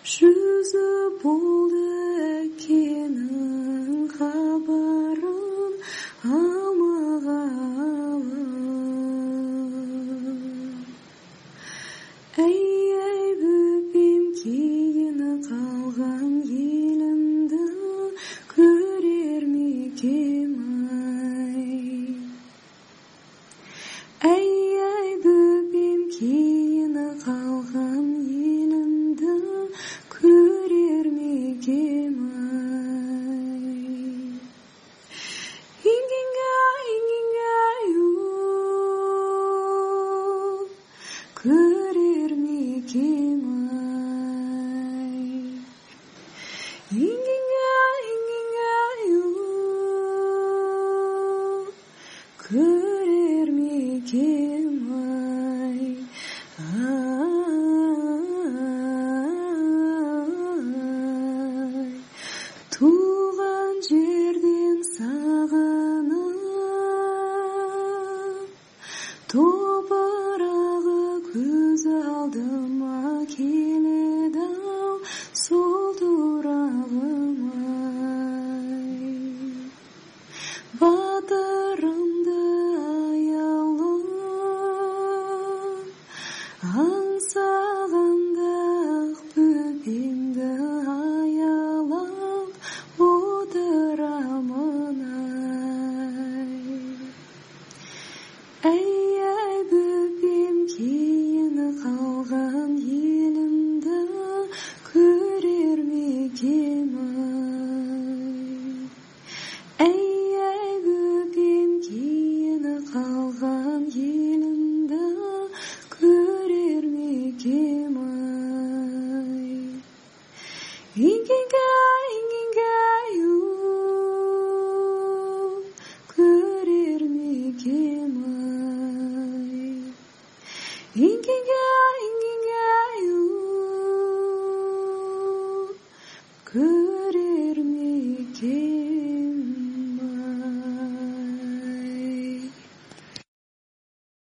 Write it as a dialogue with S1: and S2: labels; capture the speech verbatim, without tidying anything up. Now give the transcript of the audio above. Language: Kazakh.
S1: жүзі болды әкенің хабарын алмағалы. Әй, әй, бөпем киіні қалған елімді көрер ме екем ай. Әй, әй, бөпем киіні қалған елімді көрер ме екем ай. Ингингай, ингингай, у, көрер ме екем ай. Ингингай, ингингай, у, көрер ме екем ай. Ай, туған жерден сағынып, топырағы көз алдыма келеді-ау, сол турағым ай. Батырымды аяулы